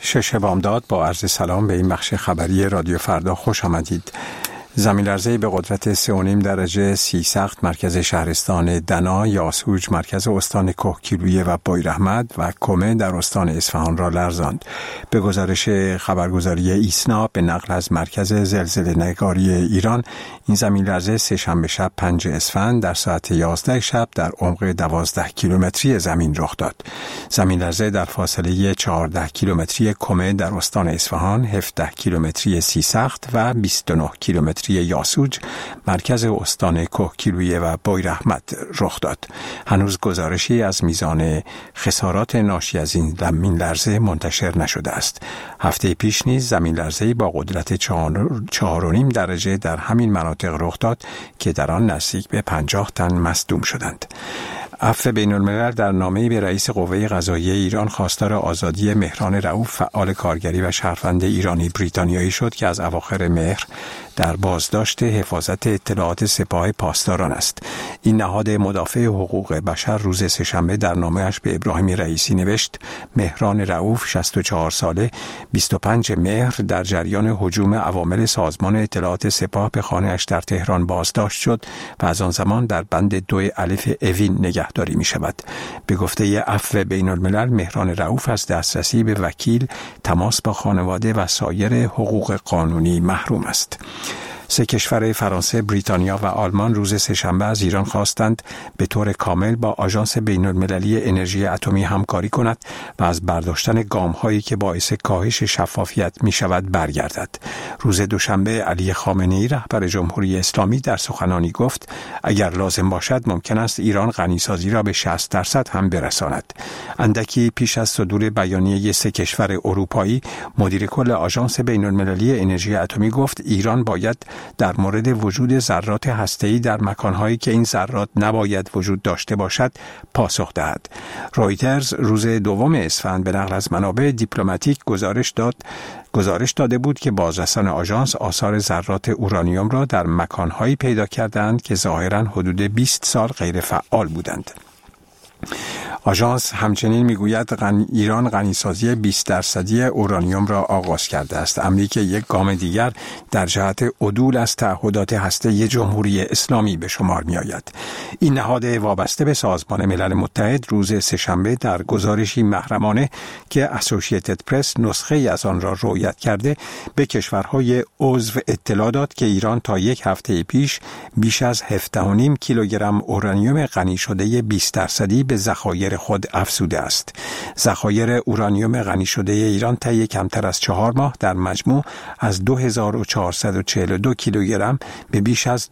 شش بامداد با عرض سلام به این بخش خبری رادیو فردا خوش آمدید. زمین لرزه‌ای به قدرت 3.5 درجه سی سخت مرکز شهرستان دنا، یاسوج مرکز استان کوهگیلویه و بویراحمد و کمه در استان اصفهان را لرزاند. به گزارش خبرگزاری ایسنا به نقل از مرکز زلزله‌نگاری ایران، این زمین لرزه سه‌شنبه شب 5 اسفند در ساعت 11 شب در عمق 12 کیلومتری زمین رخ داد. زمین لرزه در فاصله 14 کیلومتری کمه در استان اصفهان، 17 کیلومتری سی سخت و 29 کیلومتری یاسوج مرکز استان کوهگیلویه و بویراحمد رخ داد. هنوز گزارشی از میزان خسارات ناشی از این زمین لرزه منتشر نشده است. هفته پیش نیز زمین لرزه‌ای با قدرت 4.5 درجه در همین مناطق رخ داد که در آن نزدیک به 50 تن مصدوم شدند. عفو بین‌الملل در نامه‌ای به رئیس قوه قضاییه ایران خواستار آزادی مهران رئوف، فعال کارگری و شهروند ایرانی بریتانیایی شد که از اواخر مهر در بازداشت حفاظت اطلاعات سپاه پاسداران است. این نهاد مدافع حقوق بشر روز سه‌شنبه در نامه‌اش به ابراهیم رئیسی نوشت: مهران رئوف 64 ساله 25 مهر در جریان هجوم عوامل سازمان اطلاعات سپاه به خانه‌اش در تهران بازداشت شد و از آن زمان در بند 2 الف اوین نگهداری می شود. به گفته عفو بین الملل، مهران رئوف از دسترسی به وکیل، تماس با خانواده و سایر حقوق قانونی محروم است. سه کشور فرانسه، بریتانیا و آلمان روز سه‌شنبه از ایران خواستند به طور کامل با آژانس بین‌المللی انرژی اتمی همکاری کند و از برداشتن گام‌هایی که باعث کاهش شفافیت می‌شود برگردد. روز دوشنبه علی خامنه‌ای رهبر جمهوری اسلامی در سخنانی گفت: اگر لازم باشد ممکن است ایران غنیسازی را به 60% هم برساند. اندکی پیش از صدور بیانیه سه کشور اروپایی، مدیر کل آژانس بین‌المللی انرژی اتمی گفت ایران باید در مورد وجود ذرات هسته‌ای در مکان‌هایی که این ذرات نباید وجود داشته باشد پاسخ دهد. رویترز روز 2 اسفند به نقل از منابع دیپلماتیک گزارش داده بود که بازرسان آژانس آثار ذرات اورانیوم را در مکان‌هایی پیدا کردند که ظاهراً حدود 20 سال غیر فعال بودند. آژانس همچنین میگوید ایران غنیسازی 20% اورانیوم را آغاز کرده است، امری که یک گام دیگر در جهت عدول از تعهدات هسته‌ای جمهوری اسلامی به شمار می آید. این نهاد وابسته به سازمان ملل متحد روز سه‌شنبه در گزارشی محرمانه که اسوسییتد پرس نسخه ای از آن را روایت کرده به کشورهای عضو اطلاع داد که ایران تا یک هفته پیش بیش از 17.5 کیلوگرم اورانیوم غنی شده 20% به ذخایر خود افزوده است. ذخایر اورانیوم غنی شده ایران طی کمتر از 4 ماه در مجموع از 2442 کیلوگرم به بیش از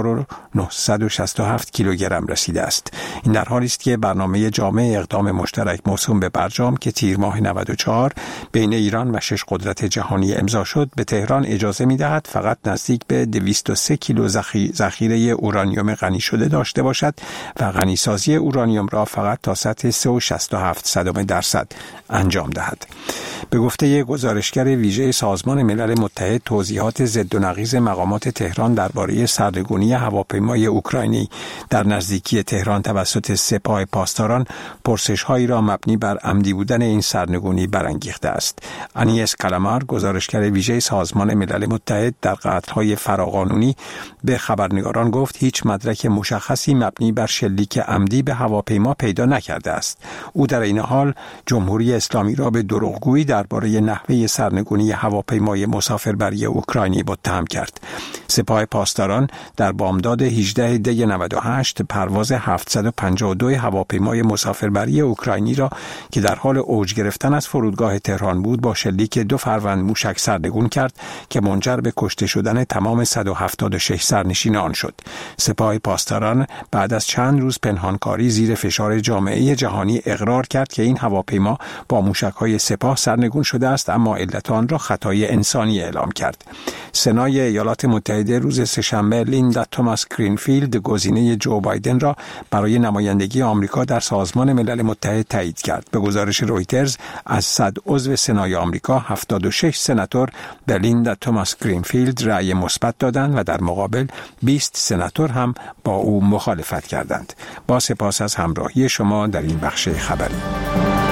2967 کیلوگرم رسیده است. این در حالی است که برنامه جامع اقدام مشترک موسوم به برجام که تیر ماه 94 بین ایران و 6 قدرت جهانی امضا شد، به تهران اجازه می‌دهد فقط نزدیک به 203 کیلو ذخیره اورانیوم غنی شده داشته باشد و غنیسازی اورانیوم را فقط تا سطح 3.67% انجام دهد. به گفته گزارشگر ویژه سازمان ملل متحد، توضیحات ضد و نقیض مقامات تهران درباره سرنگونی هواپیمای اوکراینی در نزدیکی تهران توسط سپاه پاسداران پرسش‌هایی را مبنی بر عمدی بودن این سرنگونی برانگیخته است. انیس کلامار، گزارشگر ویژه سازمان ملل متحد در قتل‌های فراقانونی، به خبرنگاران گفت هیچ مدرک مشخصی مبنی بر شلیک عمدی به هواپیما پیدا نکرده است. او در این حال جمهوری اسلامی را به دروغگویی درباره نحوه سرنگونی هواپیمای مسافربری اوکراینی متهم کرد. سپاه پاسداران در بامداد 18 دی 98 پرواز 752 هواپیمای مسافربری اوکراینی را که در حال اوج گرفتن از فرودگاه تهران بود با شلیک 2 فروند موشک سرنگون کرد که منجر به کشته شدن تمام 176 سرنشین آن شد. سپاه پاسداران بعد از چند روز پنهانکاری زیر فشار جامعه جهانی اقرار کرد که این هواپیما با موشک‌های سپاه سرنگون شده است، اما علت آن را خطای انسانی اعلام کرد. سنای ایالات متحده روز سه‌شنبه لیندا توماس گرینفیلد گزینه جو بایدن را برای نمایندگی آمریکا در سازمان ملل متحد تایید کرد. به گزارش رویترز از 100 عضو سنای آمریکا 76 سناتور به لیندا توماس گرینفیلد رأی مثبت دادند و در مقابل 20 سناتور هم با او مخالفت کردند. با سپاس از همراهی شما در این بخش خبری.